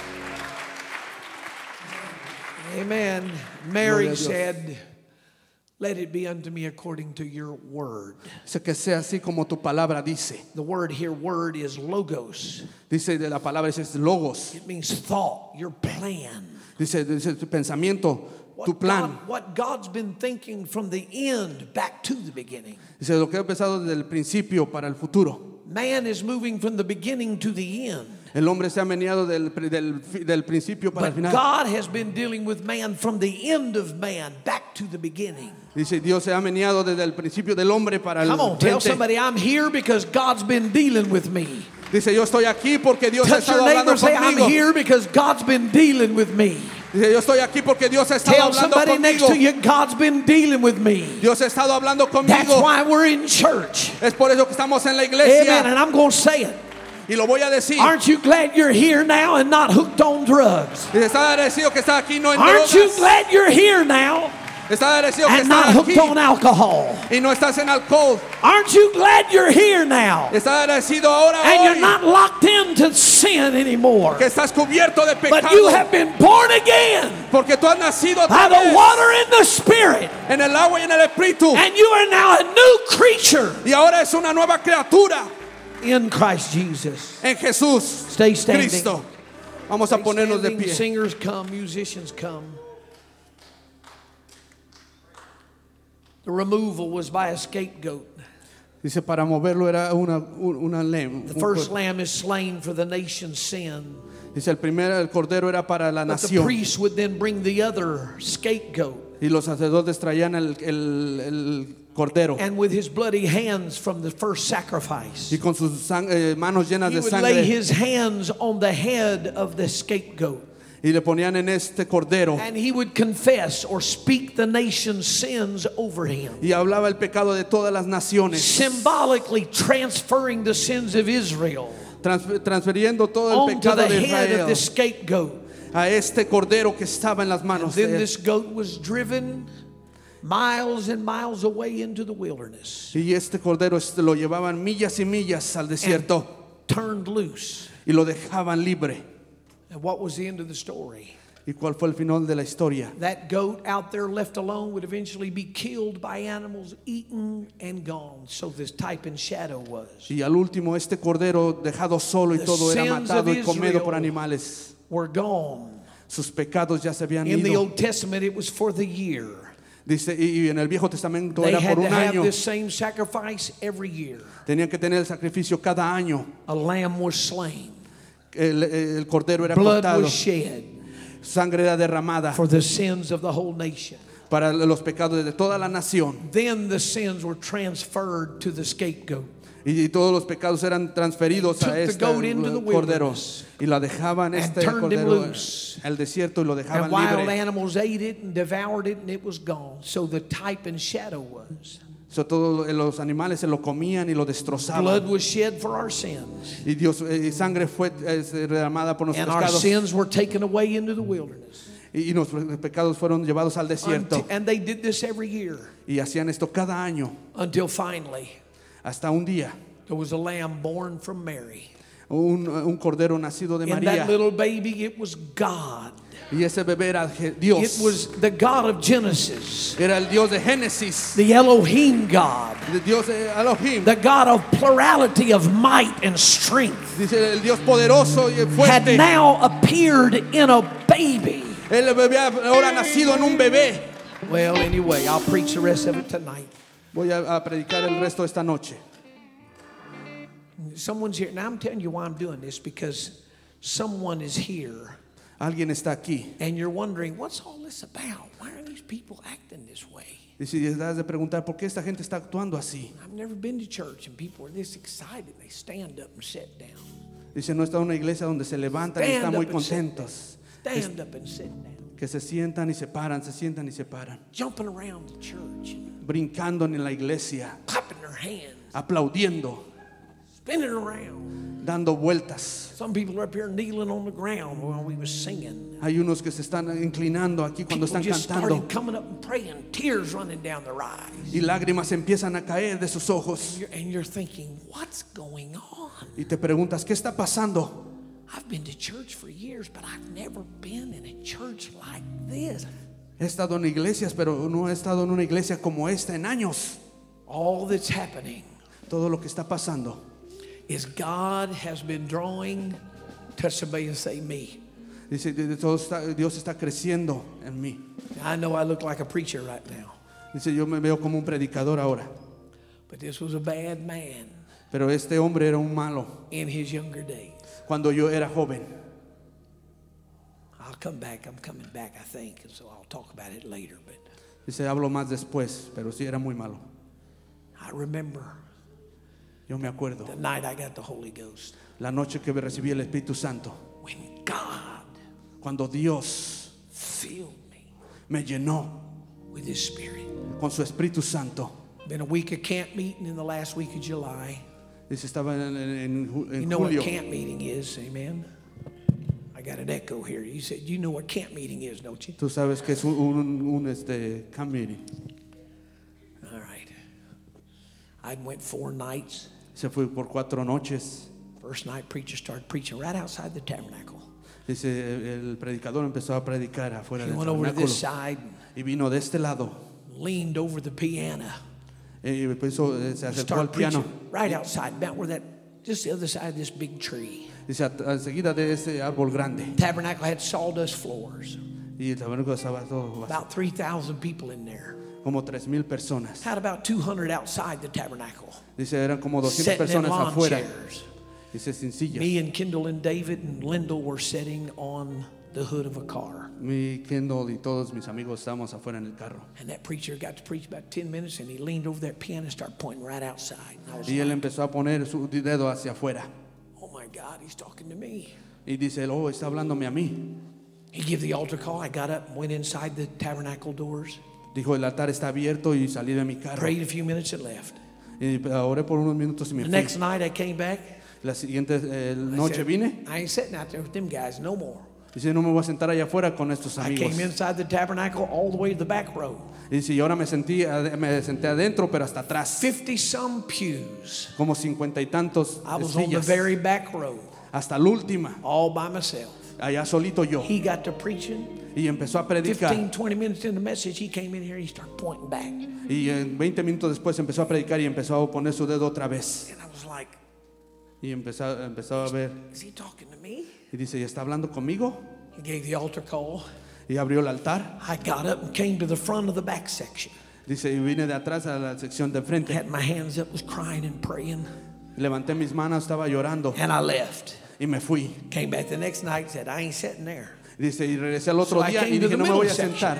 Amen. Gloria Mary a Dios. said, Let it be unto me according to your word. Dice que sea así como tu palabra dice. The word here, word, is logos. Dice de la palabra es logos. It means thought, your plan. Dice, dice tu pensamiento, tu What, plan. God, what God's been thinking from the end back to the beginning. Dice lo que ha empezado desde el principio para el futuro. Man is moving from the beginning to the end. El hombre se ha meneado del, del, del principio para el But final. God has been dealing with man from the end of man back to the beginning. Dice Dios se ha meneado desde el principio del hombre para el Come on, tell frente. somebody I'm here because God's been dealing with me. Dice yo estoy aquí porque Dios ha Touch your estado hablando neighbor, say I'm conmigo. here because God's been dealing with me. Dice yo estoy aquí porque Dios ha estado Tell hablando somebody next conmigo. to you, God's been dealing with me. Dios ha estado hablando That's conmigo. why we're in church. Es por eso que estamos en la Amen. iglesia. And I'm going to say it. Y lo voy a decir. Aren't you glad you're here now and not hooked on drugs? Dice, está agradecido que está aquí no en Aren't you drogas. glad you're here now Está agradecido que and not estás hooked aquí on alcohol? y no estás en alcohol. Aren't you glad you're here now Está agradecido ahora and you're hoy not locked into sin anymore? que estás cubierto de But you pecado. have been born again Porque tú has nacido by otra the vez water and the Spirit, en el agua y en el espíritu. and you are now a new creature Y ahora es una nueva criatura in Christ Jesus. en Jesús Stay standing. Cristo. Vamos a ponernos de Standing, pie. Singers come, musicians come. The removal was by a scapegoat. Dice para moverlo era una una lem. The first lamb is slain for the nation's sin. Dice el primer el cordero era para la But the nación priest would then bring the other scapegoat, y los sacerdotes traían el, el, el cordero and with his bloody hands from the first sacrifice, y con sus sang- eh, manos llenas he de would lay sangre his hands on the head of the scapegoat, y le ponían en este cordero and he would confess or speak the nation's sins over him, y hablaba el pecado de todas las naciones, symbolically transferring the sins of Israel trans- transfiriendo todo el onto pecado the de head Israel of the scapegoat. a este cordero que estaba en las manos Then de él. this goat was driven miles and miles away into the wilderness Y este cordero este, lo llevaban millas y millas al desierto turned loose. y lo dejaban libre. And what was the end of the story? ¿Y cuál fue el final de la historia? That goat out there left alone would eventually be killed by animals, eaten and gone. So this type and shadow was. Y al último este cordero dejado solo y The todo era sins matado of y comido por Israel animales. Were gone. Sus pecados ya se habían In the ido. Old Testament, it was for the year. Dice, y y en el Viejo Testamento They era had por to un have año. this same sacrifice every year. Tenían que tener el sacrificio cada año. A lamb was slain. El, el cordero era Blood cortado. was shed Sangre era derramada for the sins of the whole nation. para los pecados de toda la nación. Then the sins were transferred to the scapegoat. Y, y todos los pecados eran transferidos Took a the este goat into the cordero. wilderness Y la dejaban este turned him cordero loose. al desierto y lo dejaban And wild libre. animals ate it and devoured it, and it was gone. So the type and shadow was. So, todos los animales se lo comían y lo destrozaban. Blood was shed for our sins. Y Dios, eh, sangre fue eh, derramada por nuestros And our pecados. sins were taken away into the wilderness. Y, y nuestros pecados fueron llevados al desierto. Until- and they did this every year Y hacían esto cada año. until finally Hasta un día. there was a lamb born from Mary. Un, un cordero nacido de In María. that little baby, it was God. Y ese bebé era Je- Dios. It was the God of Genesis, Era el Dios de Génesis. the Elohim God, El Dios de Elohim. the God of plurality of might and strength, Dice el Dios poderoso y had fuerte. now appeared in a baby. El bebé ahora nacido en un bebé. Well, anyway, I'll preach the rest of it tonight. Voy a, a predicar el resto esta noche. Someone's here. Now, I'm telling you why I'm doing this, because someone is here Alguien está aquí. and you're wondering, what's all this about? Why are these people acting this way? Y si te das de preguntar por qué esta gente está actuando así. I've never been to church and people are this excited. They stand up and sit down. Dice, no está en una iglesia donde se levantan y Stand están muy up and sit contentos. Stand up and sit down. Que se sientan y se paran, se sientan y se paran. Jumping around the church, Brincando en la iglesia. clapping their hands, Aplaudiendo. spinning around. Dando vueltas. Some people are up here kneeling on the ground while we were singing. Hay unos que se están inclinando aquí cuando People están just cantando. started coming up and praying, tears running down their eyes. Y lágrimas empiezan a caer de sus ojos. You're- and you're thinking, what's going on? Y te preguntas, ¿qué está pasando? I've been to church for years, but I've never been in a church like this. He estado en iglesias, pero no he estado en una iglesia como esta en años. All that's happening Todo lo que está pasando is God has been drawing, touch somebody and say me. dice, de- de todo está- Dios está creciendo en mí. I know I look like a preacher right now, Dice, yo me veo como un predicador ahora, but this was a bad man pero este hombre era un malo in his younger days. cuando yo era joven. I'll come back. I'm coming back, I think, and so I'll talk about it later. But Dice, hablo más después, pero sí era muy malo. I remember Yo me acuerdo the night I got the Holy Ghost, la noche que recibí el Espíritu Santo, when God cuando Dios filled me me llenó with His Spirit. con su Espíritu Santo. Been a week of camp meeting in the last week of July. Dice, estaba en, en- en ju- en You know julio. what camp meeting is, amen? I got an echo here. You said, you know what camp meeting is, don't you? Tú sabes que es un, un, un, este, camp meeting. All right. I went four nights. Se fue por cuatro noches. First night, preacher started preaching right outside the tabernacle. Dice, el predicador empezó a predicar afuera He del went over to tabernáculo. this side, Y vino de este lado. leaned over the piano, Y pues, eh, se acercó started al piano. preaching right outside, about where that, just the other side of this big tree. Dice, a- enseguida de ese árbol grande. Tabernacle had sawdust floors, Y el tabernáculo estaba todo vacío. about three thousand people in there. Como tres mil personas. Had about two hundred outside the tabernacle, Dice, eran como doscientas sitting in personas lawn afuera. chairs. Dice, sin sillas. Me and Kendall and David and Lyndall were sitting on the hood of a car. Mi Kendall y todos mis amigos estábamos afuera en el carro. And that preacher got to preach about ten minutes, and he leaned over that piano and started pointing right outside. And I was Y él like, empezó a poner su dedo hacia afuera. oh my God, he's talking to me. Y dice, oh, está hablándome a mí. He gave the altar call. I got up and went inside the tabernacle doors, Dijo, el altar está abierto, y salí de mi carro. prayed a few minutes, and left. Y oré por unos minutos y me The fui. next night I came back. La siguiente eh, I noche said, vine. I ain't sitting out there with them guys no more. Dice, no me voy a sentar allá afuera con estos I amigos. came inside the tabernacle all the way to the back row. Y dice, y ahora me sentí, ade- me senté adentro, pero hasta atrás. Fifty some pews. Como cincuenta y tantos I was on the sillas. very back row, Hasta la última. all by myself. Allá solito yo. He got to preaching. Y empezó a predicar. fifteen, twenty minutes into the message, he came in here, he started pointing back. Y en veinte minutos después empezó a predicar y empezó a poner su dedo otra vez. And I was like, Y empezó, empezó a ver. is he talking to me? Y dice, ¿y está hablando conmigo? He gave the altar call. Y abrió el altar. I got up and came to the front of the back section. Dice, y vine de atrás a la sección de enfrente. Had my hands up, was crying and praying. Levanté mis manos, estaba llorando. And I left. Y me fui. Came back the next night and said, I ain't sitting there. Dice, y regresé al otro So I día came y to dije, the no me voy a middle sentar.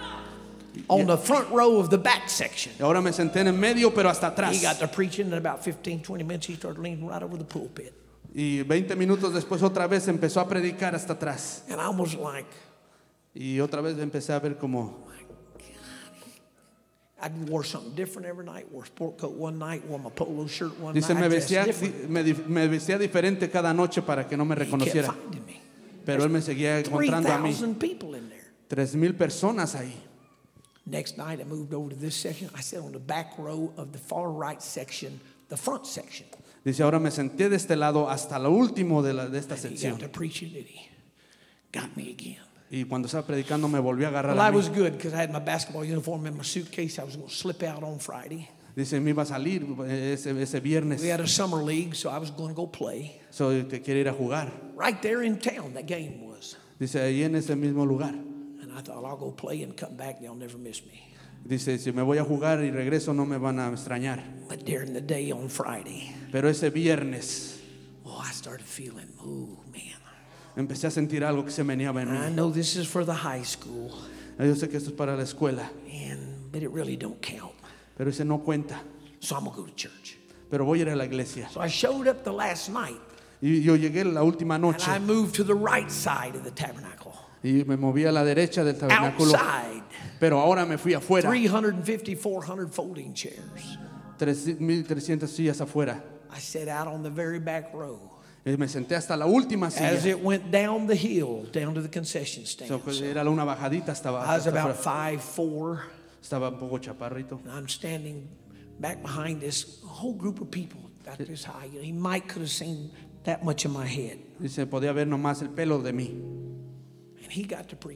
On the front row of the back section. Y ahora me senté en el medio, pero hasta atrás. He got to preaching, and in about fifteen, twenty minutes, he started leaning right over the pulpit. Y veinte minutos después otra vez empezó a predicar hasta atrás. And I was like, Y otra vez empecé a ver como, I wore something different every night. Wore a sport coat one night, wore my polo shirt one dice, night. me I dressed vestía, different. me, di- me vestía diferente cada noche para que no me He kept reconociera. finding me. Pero él me seguía Three encontrando a mí. thousand people in there. Tres mil personas ahí. Next night, I moved over to this section. I sat on the back row of the far right section, the front section. Dice, ahora me senté de este lado hasta lo último de, la, de esta And he sección. got to preaching, and he got me again. Y cuando estaba predicando me volvió a agarrar Well, a I mí. was good because I had my basketball uniform in my suitcase. I was going to slip out on Friday. Dice, me iba a salir ese, ese viernes. We had a summer league, so I was going to go play. Soy que quiere ir a jugar. Right there in town, that game was. Dice, ahí en ese mismo lugar. And I thought, I'll go play and come back. They'll never miss me. Dice, si me voy a jugar y regreso no me van a extrañar. But during the day on Friday, Pero ese viernes oh, I started feeling, oh, man. empecé a sentir algo que se meneaba en I mí. know this is for the high school, Yo sé que esto es para la escuela, and but it really don't count. pero ese no cuenta. So I'm going to go to church. Pero voy a ir a la iglesia. So I showed up the last night, Y yo llegué la última and noche I moved to the right side of the tabernacle. y me moví a la derecha del tabernáculo. Outside, Pero ahora me fui afuera. three hundred fifty, four hundred folding chairs. tres mil trescientas sillas afuera. I sat out on the very back row. Y me senté hasta la última As silla. it went down the hill, down to the concession stand. So, pues, era una bajadita, estaba, I was hasta about afuera. five four, Estaba un poco chaparrito. and I'm standing back behind this whole group of people about this high. You know, he might could have seen that much of my head. Dice, podía ver nomás el pelo de mí. And he got to preaching.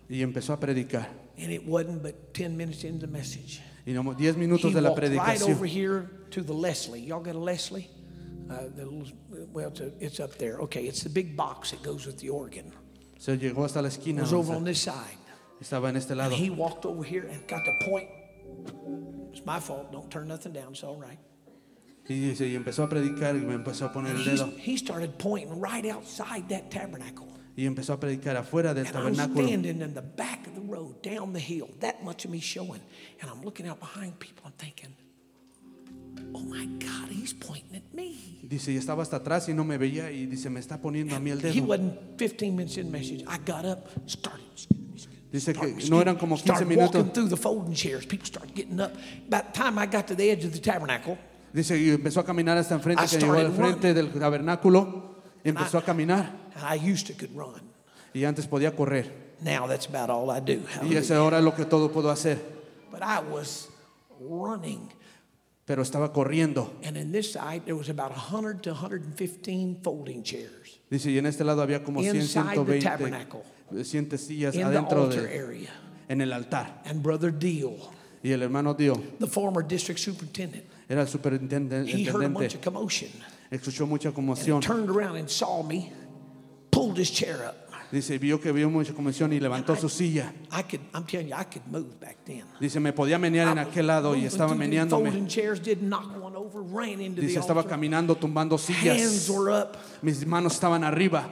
Y empezó a predicar. And it wasn't but ten minutes into the message. Y no, diez minutos He de la walked right over predicación. here to the Leslie. Y'all got a Leslie? Uh, the little, well, it's, a, it's up there. Okay, it's the big box that goes with the organ. Se llegó hasta la It esquina. was over on donde this side. Estaba en este And lado. he walked over here and got to point. It's my fault. Don't turn nothing down. It's all right. Y dice, y empezó a predicar y me empezó a poner el He's- dedo. he started pointing right outside that tabernacle. Y empezó a predicar afuera del And I'm tabernáculo. standing in the back of the road, down the hill, that much of me showing. And I'm looking out behind people. I'm thinking, oh my God, he's pointing at me. Dice, y estaba hasta atrás y no me veía. Y dice, me está poniendo a mí el He dedo. wasn't fifteen minutes in the message. I got up, started. Dice started, que no eran como quince started walking minutos. through the folding chairs. People started getting up. By the time I got to the edge of the tabernacle, Dice, y empezó a caminar hasta enfrente, I que llegó al started frente del tabernáculo. Empezó a caminar. and I used to could run. Y antes podía correr. Now that's about all I do. Y Hallelujah. esa ahora es lo que todo puedo hacer. But I was running. Pero estaba corriendo. And in this side, there was about one hundred to one hundred fifteen folding chairs Dice, y en este lado había como cien, inside ciento the veinte, tabernacle, cien sillas in the adentro altar de, area. en el altar. And Brother Deal, Y el hermano Dio the former district superintendent, era el superintendente. he heard a bunch intendente. of commotion. Escuchó mucha And he conmoción. turned around and saw me, pulled his chair up. Dice, vio que vio mucha conmoción y levantó su silla. I could, I'm telling you, I could move back then. Dice, me podía menear en I was aquel lado y moving estaba through the meneándome. folding chairs, did knock one over, ran into Dice, the estaba altar. caminando, tumbando Hands sillas. were up. Mis manos estaban arriba.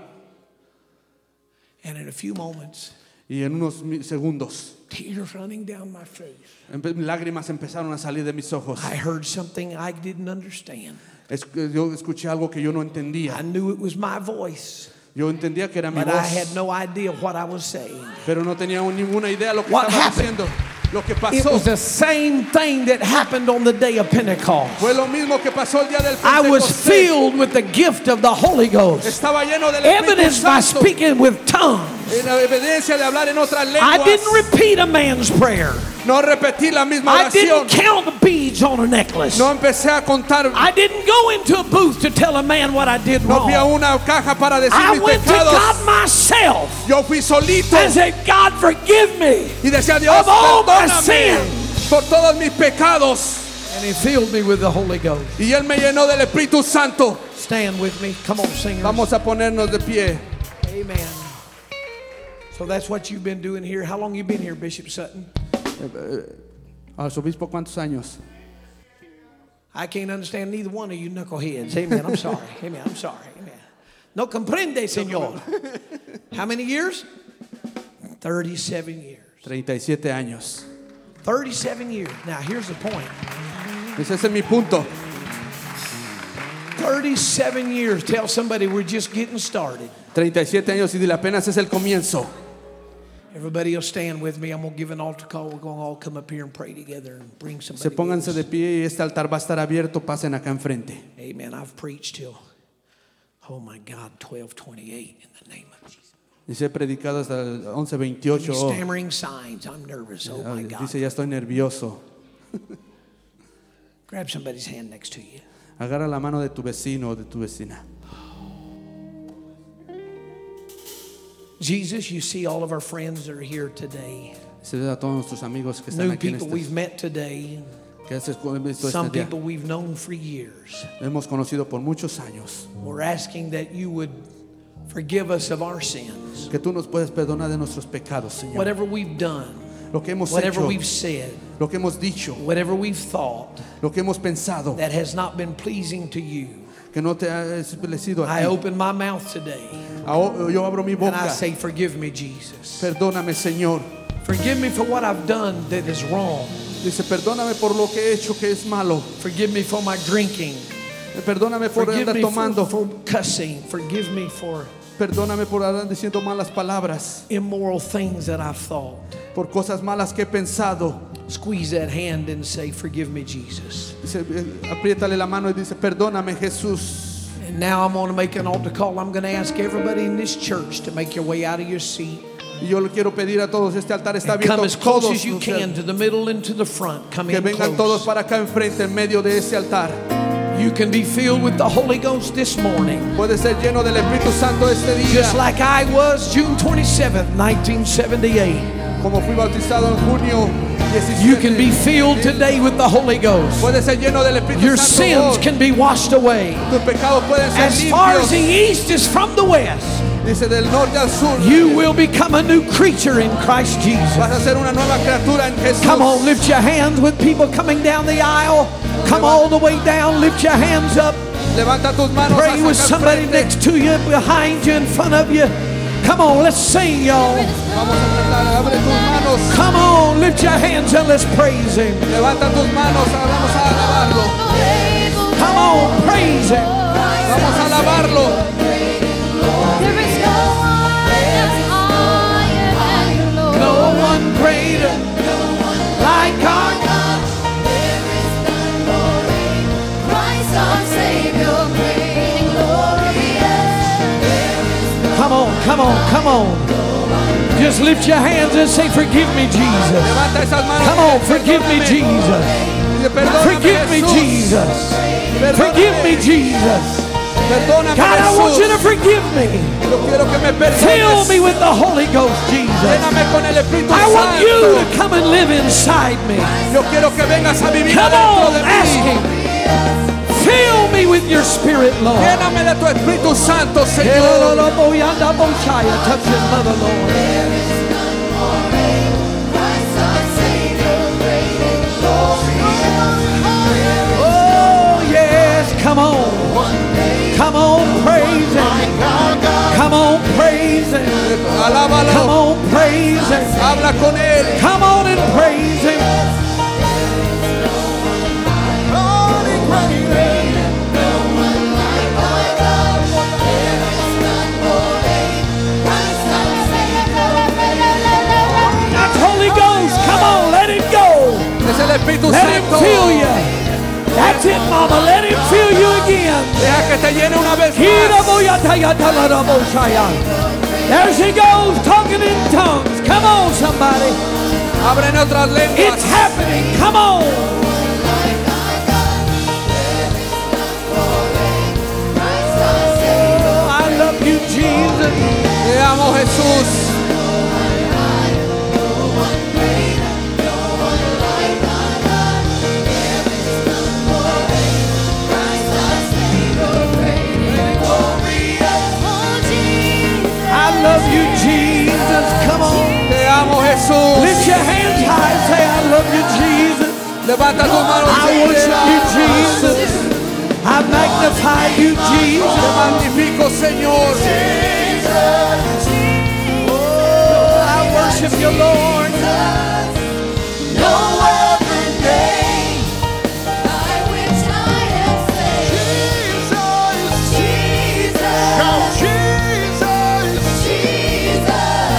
And in a few moments, Y en unos mi- segundos, tears running down my face. empe- lágrimas empezaron a salir de mis ojos. I heard something I didn't understand. Es- yo escuché algo que yo no entendía. I knew it was my voice, Yo entendía que era mi but I had voz, no idea what I was saying. pero no tenía ninguna idea lo que What estaba happened? diciendo. Lo que It pasó was the same thing that happened on the day of Pentecost. fue lo mismo que pasó el día del I was Pentecostés. filled with the gift of the Holy Ghost, Estaba lleno del Espíritu evidenced by Santo, speaking with tongues. en la evidencia de hablar en otras I didn't lenguas. repeat a man's prayer. No repetí la misma I didn't oración. count beads on a necklace. No empecé a contar. I didn't go into a booth to tell a man what I did No fui a wrong. una caja para decir I mis went to pecados. God myself Yo fui solito and said, God, forgive me. y decía, Dios, of all my perdóname sins. por todos mis pecados. And he filled me with the Holy Ghost. Y Él me llenó del Espíritu Santo. Stand with me. Come on, singers. Vamos a ponernos de pie. Amen. So that's what you've been doing here. How long you been here, Bishop Sutton? Arzobispo, ¿cuántos años? I can't understand neither one of you knuckleheads. Amen. I'm sorry. Amen. I'm sorry. Amen. No comprende, Señor. How many years? thirty-seven years. treinta y siete años. thirty-seven years. Now, here's the point. Ese es mi punto. thirty-seven years. Tell somebody we're just getting started. treinta y siete años y dile, apenas es el comienzo. Everybody will stand with me. I'm going to give an altar call. We're going to all come up here and pray together and bring somebody Se pónganse with de us. pie y este altar va a estar abierto. Pasen acá enfrente. Amen. I've preached till, oh my God, twelve twenty-eight in the name of Jesus. Dice, he predicado hasta el once These veintiocho. Oh, stammering signs. I'm nervous. Oh my God. dice, ya estoy nervioso. Grab somebody's hand next to you. Agarra la mano de tu vecino o de tu vecina. Jesus, you see all of our friends that are here today. Se ve a todos nuestros amigos que están New aquí en people este, we've met today. que has visto Some este día. people we've known for years. Hemos conocido por muchos años. We're asking that you would forgive us of our sins. Que tú nos puedes perdonar de nuestros pecados, Señor. Whatever we've done, Lo que hemos whatever hecho, we've said, lo que hemos dicho, whatever we've thought lo que hemos pensado, that has not been pleasing to you. que no te ha establecido a I ti. open my mouth today Ahora yo abro mi and I boca. say, forgive me, Jesus. Perdóname, Señor. Forgive me for what I've done that is wrong. Dice, perdóname por lo que he hecho que es malo. Forgive me for my drinking. Perdóname por Forgive andar me for, tomando. for cussing. Forgive me for Perdóname por andar diciendo malas palabras. immoral things that I've thought. Por cosas malas que he pensado. Squeeze that hand and say, forgive me, Jesus. Dice, eh, apriétale la mano y dice, perdóname, Jesús. And now I'm going to make an altar call. I'm going to ask everybody in this church to make your way out of your seat. Y yo le quiero pedir a todos, este altar está And come abierto. as close Todos as you ustedes, can to the middle and to the front. Come que in vengan todos close. para acá enfrente, en medio de ese altar. You can be filled with the Holy Ghost this morning. Puedes ser lleno del Espíritu Santo este día. Just like I was June twenty-seventh, nineteen seventy-eight. Como fui bautizado en junio diecisiete. You can be filled today with the Holy Ghost. Puedes ser lleno del Espíritu Your Santo. sins Hoy. can be washed away. Tus pecados pueden ser As far as limpios. the east is from the west, Dice del norte al sur. you will become a new creature in Christ Jesus. Vas a ser una nueva criatura en Jesús. Come on, lift your hands with people coming down the aisle. Come all the way down, lift your hands up. Levanta tus manos Pray with hacia somebody frente. next to you, behind you, in front of you. Come on, let's sing, y'all. Vamos a cantar. Abre tus manos. Come on, lift your hands and let's praise Him. Levanta tus manos. Vamos a alabarlo. Come on, praise Him. Vamos a alabarlo. There is no one as higher than your Lord. No one greater like our God. There is none more great. Christ our Savior, great and glorious. Come on, come on, come on. Just lift your hands and say, forgive me, Jesus. Levanta esas manos. Come on, forgive me, Jesus. Dice, perdóname, Forgive me, Jesús. Jesus. Perdóname. Forgive me, Jesus. Perdóname, God, I want Jesús. you to forgive me. Yo quiero que me perdones. Fill me with the Holy Ghost, Jesus. Lléname con el Espíritu I want Santo. you to come and live inside me. Yo quiero que vengas a vivir Come dentro on, de ask mí. Him. Fill me with your Spirit, Lord. Lléname de tu Espíritu Santo, Señor. Touch His mother, Lord. Christ our Savior, great and glorious. Oh, yes, come on. Come on, praise Him. Come on, praise Him. Come Alábalo. on, praise Him. Habla con Él. Come on and praise Him. That's Holy Ghost. Come on, let Him go. Es el Espíritu Let Him Santo. fill you. That's it, Mama. Let Him fill you again. Deja que te llene una vez There más. she goes, talking in tongues. Come on, somebody. Abre en otras lenguas. It's happening. Come on. Oh, I love you, Jesus. Te amo, Jesús. I love you, Jesus. Come on. Te amo, Jesús. Lift your hands high and say, I love you, Jesus. Levanta tus manos. I y worship te you, amo. Jesus. I magnify you, Te Jesus. magnifico, Señor. Oh, I worship you, Lord. No other name by which I am saved. Jesus, Jesus,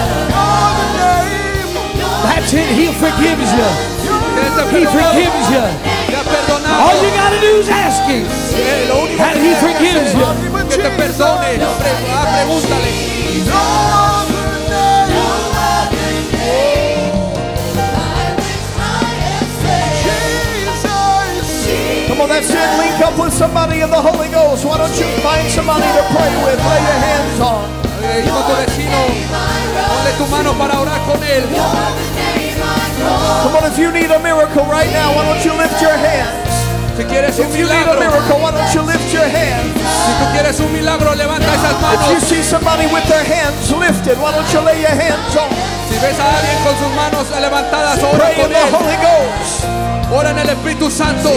That's it. He forgives you. Él te He perdonó. forgives you. Te ha perdonado. All you got to do is ask Him. Eh, lo único And que He tienes que forgives hacer you. es que te perdone. Pre- ah, pregúntale. Come on, that's it. Link up with somebody in the Holy Ghost. Why don't you find somebody to pray with? Lay your hands on. Eh, con tu vecino, ponle tu mano para orar con él. Come on, if you need a miracle right now, why don't you lift your hands? Si quieres un If you need a milagro, miracle, why don't you lift your hands? si tú quieres un milagro, levanta esas If you manos. see somebody with their hands lifted, why don't you lay your hands on? Si ves a alguien con sus manos levantadas, ora Pray in con the él. Holy Ghost. Ora en el Espíritu Santo.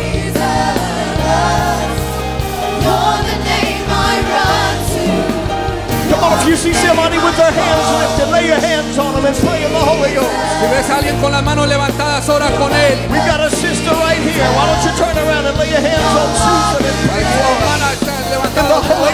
Come on, if you see somebody with their hands lifted, lay your hands on them and pray in the Holy Ghost. Si ves a alguien con las manos levantadas, ora con él. We got a sister right here. Why don't you turn around and lay your hands on Susan and Ahí pray tu for her? hermana está In levantada. the Holy